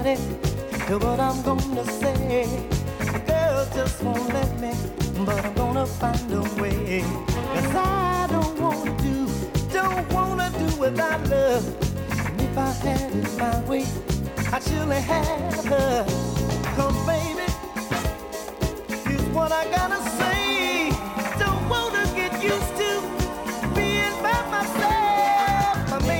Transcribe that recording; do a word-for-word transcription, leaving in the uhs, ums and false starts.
honey, what I'm gonna say. Girl just won't let me, but I'm gonna find a way. Cause I don't wanna do, don't wanna do without love. And if I had it my way, I'd surely have her. Cause baby, here's what I gotta say.